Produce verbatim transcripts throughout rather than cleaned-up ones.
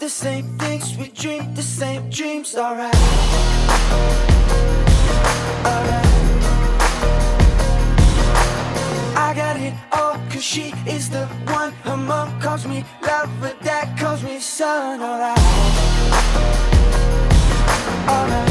the same things, we dream the same dreams. Alright, alright. I got it all, cause she is the one. Her mom calls me love, but dad calls me son. Alright, alright.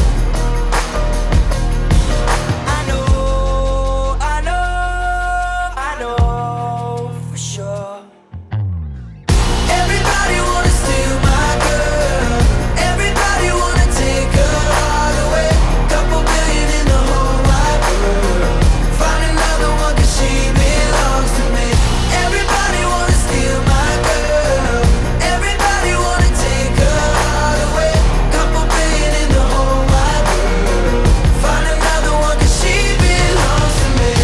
I know, I know, I know for sure. Everybody wanna steal my girl. Everybody wanna take her all away. Couple billion in the whole wide world. Find another one cause she belongs to me. Everybody wanna steal my girl. Everybody wanna take her all away. Couple billion in the whole wide world. Find another one cause she belongs to me.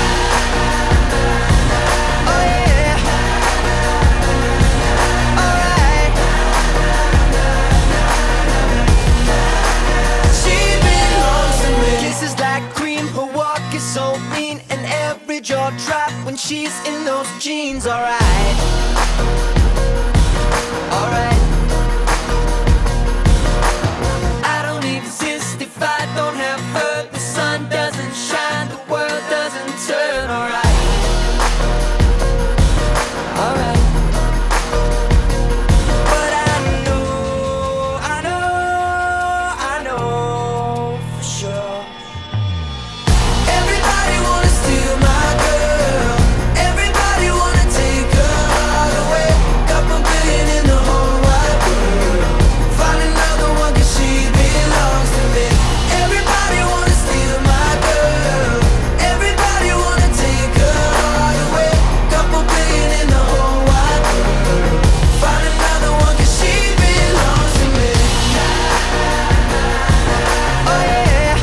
Oh yeah. Alright. She belongs to me. Kisses like cream, her walk is so mean, and every jaw drop when she's in those jeans. Alright, alright. I don't exist if I don't have her. The sun doesn't shine, the world doesn't turn. Alright, alright. But I know, I know, I know for sure. Everybody wanna steal my girl. Everybody wanna take her all away. Couple billion in the whole wide world. Find another one cause she belongs to me. Everybody wanna steal my girl. Everybody wanna take her all away. Couple billion in the whole wide world. Find another one cause she belongs to me. Oh yeah.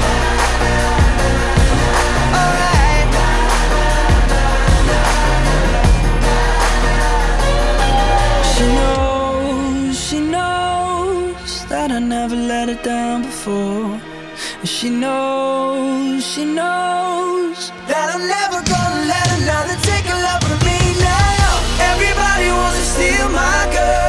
Alright. She knows, she knows that I never let her down before. And she knows, she knows that I'm never gonna let another take a love from me now. Everybody wants to steal my girl.